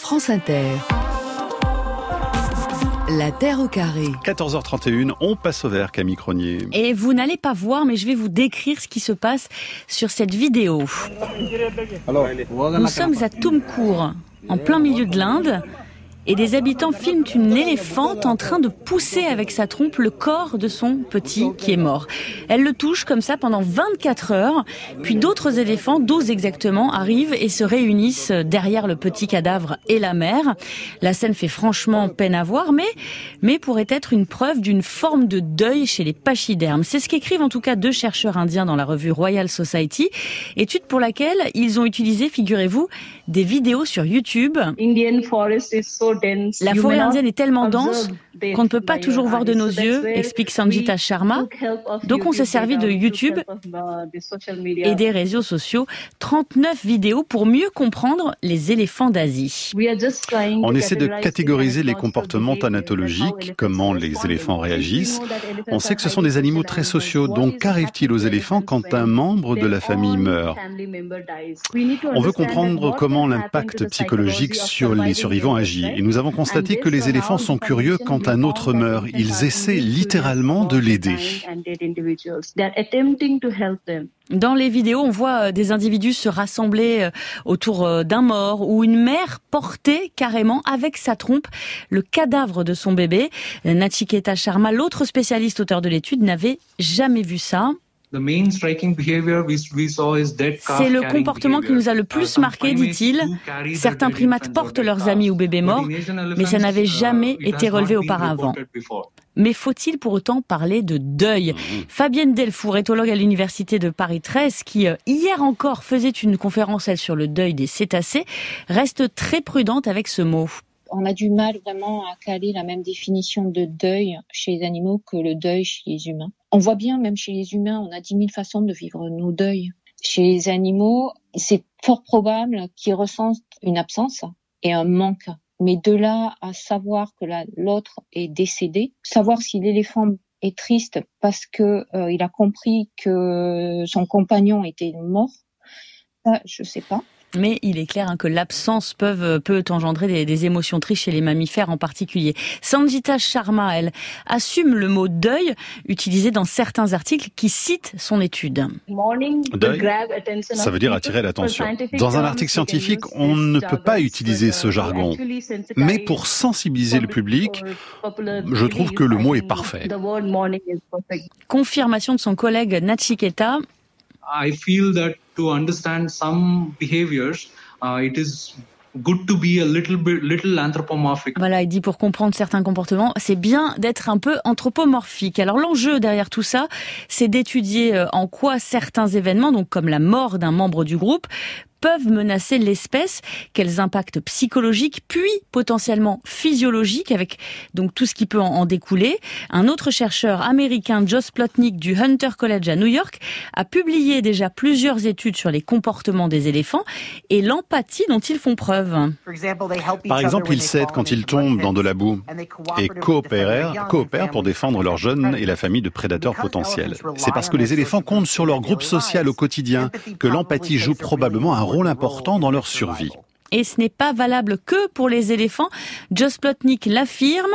France Inter. La Terre au carré. 14h31, on passe au vert, Camille Cronier. Et vous n'allez pas voir, mais je vais vous décrire ce qui se passe sur cette vidéo. Nous sommes à Tumkur, en plein milieu de l'Inde, et des habitants filment une éléphante en train de pousser avec sa trompe le corps de son petit qui est mort. Elle le touche comme ça pendant 24 heures, puis d'autres éléphants, 12 exactement, arrivent et se réunissent derrière le petit cadavre et la mère. La scène fait franchement peine à voir, mais pourrait être une preuve d'une forme de deuil chez les pachydermes. C'est ce qu'écrivent en tout cas 2 chercheurs indiens dans la revue Royal Society, étude pour laquelle ils ont utilisé, figurez-vous, des vidéos sur YouTube. La forêt indienne est tellement dense qu'on ne peut pas toujours voir de nos yeux, explique Sanjita Sharma. Donc on s'est servi de YouTube et des réseaux sociaux, 39 vidéos pour mieux comprendre les éléphants d'Asie. On essaie de catégoriser les comportements thanatologiques, comment les éléphants réagissent. On sait que ce sont des animaux très sociaux, donc qu'arrive-t-il aux éléphants quand un membre de la famille meurt ? On veut comprendre comment l'impact psychologique sur les survivants agit. Et nous avons constaté que les éléphants sont curieux quand un autre meurt. Ils essaient littéralement de l'aider. Dans les vidéos, on voit des individus se rassembler autour d'un mort ou une mère porter carrément avec sa trompe le cadavre de son bébé. Nachiketa Sharma, l'autre spécialiste auteur de l'étude, n'avait jamais vu ça. C'est le comportement qui nous a le plus marqué, dit-il. Certains primates portent leurs amis ou bébés morts, mais ça n'avait jamais été relevé auparavant. Mais faut-il pour autant parler de deuil ? Fabienne Delfour, éthologue à l'université de Paris 13, qui hier encore faisait une conférence sur le deuil des cétacés, reste très prudente avec ce mot. On a du mal vraiment à caler la même définition de deuil chez les animaux que le deuil chez les humains. On voit bien, même chez les humains, on a 10 000 façons de vivre nos deuils. Chez les animaux, c'est fort probable qu'ils ressentent une absence et un manque. Mais de là à savoir que l'autre est décédé, savoir si l'éléphant est triste parce que il a compris que son compagnon était mort, ça, je sais pas. Mais il est clair que l'absence peut engendrer des émotions tristes chez les mammifères en particulier. Sanjita Sharma, elle, assume le mot deuil utilisé dans certains articles qui citent son étude. Deuil, ça veut dire attirer l'attention. Dans un article scientifique, on ne peut pas utiliser ce jargon. Mais pour sensibiliser le public, je trouve que le mot est parfait. Confirmation de son collègue Nachiketa. I feel that to understand some behaviors, it is good to be a little anthropomorphic. Voilà, il dit pour comprendre certains comportements, c'est bien d'être un peu anthropomorphique. Alors l'enjeu derrière tout ça, c'est d'étudier en quoi certains événements, donc comme la mort d'un membre du groupe, peuvent menacer l'espèce, quels impacts psychologiques, puis potentiellement physiologiques, avec donc tout ce qui peut en découler. Un autre chercheur américain, Josh Plotnick du Hunter College à New York, a publié déjà plusieurs études sur les comportements des éléphants et l'empathie dont ils font preuve. Par exemple, ils s'aident quand ils tombent dans de la boue et coopèrent pour défendre leurs jeunes et la famille de prédateurs potentiels. C'est parce que les éléphants comptent sur leur groupe social au quotidien que l'empathie joue probablement un rôle important dans leur survie. Et ce n'est pas valable que pour les éléphants. Josh Plotnick l'affirme.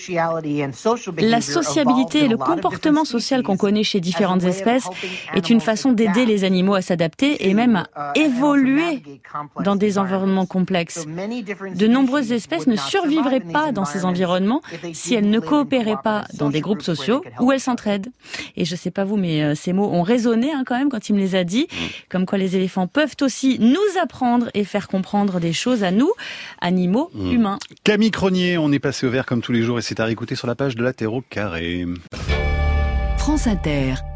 La sociabilité et le comportement social qu'on connaît chez différentes espèces est une façon d'aider les animaux à s'adapter et même à évoluer dans des environnements complexes. De nombreuses espèces ne survivraient pas dans ces environnements si elles ne coopéraient pas dans des groupes sociaux où elles s'entraident. Et je sais pas vous, mais ces mots ont résonné quand même quand il me les a dit, comme quoi les éléphants peuvent aussi nous apprendre et faire comprendre des choses à nous, animaux humains. Camille Cronier, on est passé au vert comme tous les jours et c'est à réécouter sur la page de la Terre au carré. France Inter.